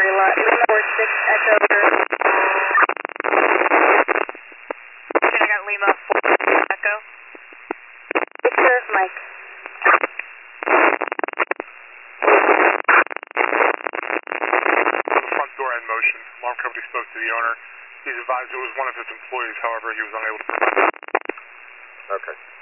Sorry, Lima 46 Echo. I got Lima 46 Echo. Victor, Mike. The front door in motion. Alarm company spoke to the owner. He's advised it was one of his employees, however, he was unable to provide that. Okay.